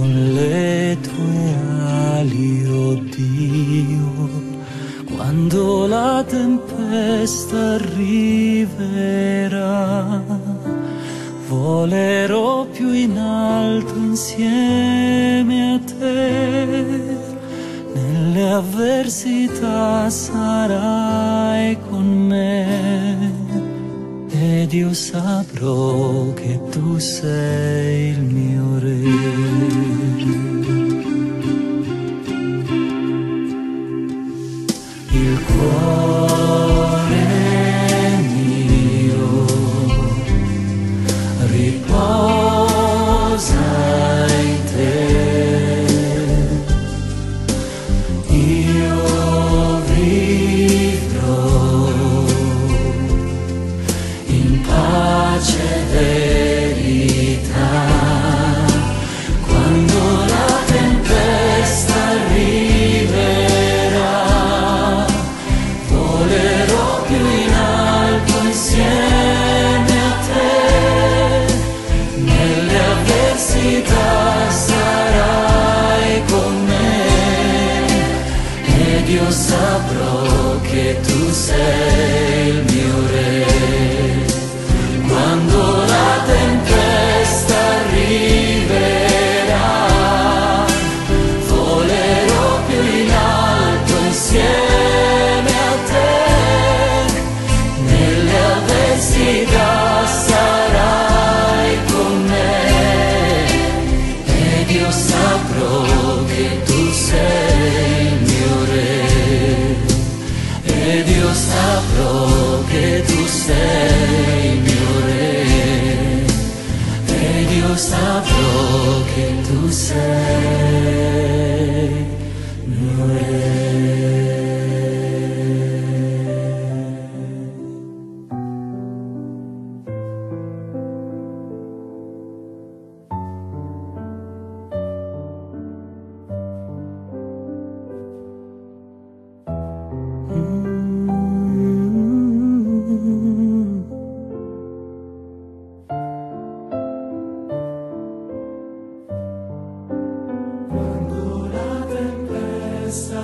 con le tue ali, oh Dio, quando la tempesta arriverà, volerò più in alto insieme a te, nelle avversità sarai con me, ed io saprò che tu sei il mio re. Il cuore mio riposa in te, io vivrò in pace e verità, quando la tempesta arriverà, volerò più in alto insieme a te, nelle avversità sarai con me, ed io saprò che tu sei il mio re. Quando la tempesta arriverà, volerò più in alto insieme a te, nelle avversità sarai con me, ed io saprò che tu sei il mio re, ed io saprò che tu sei il mio re, ed io saprò che tu sei il mio re. Quando la tempesta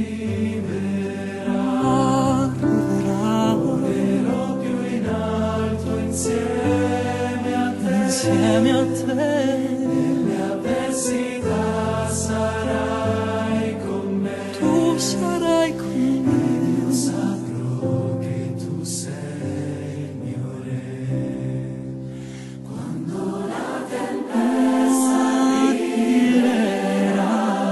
arriverà, volerò più in alto insieme a te, nelle avversità sarai con me, tu sarai con me, io saprò che tu sei il mio re. Quando la tempesta arriverà,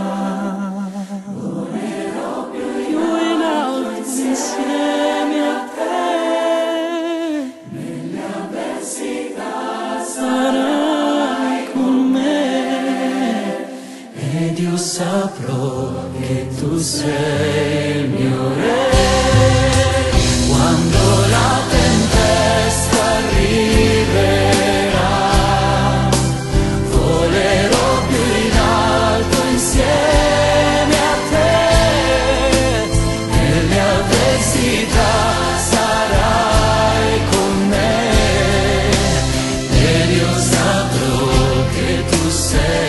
volerò più in alto insieme a te, nelle avversità sarai con me, ed io saprò che tu sei il mio re. Quando la tempesta arriverà, volerò più in alto insieme a te, nelle avversità sarai con me, ed io saprò che tu sei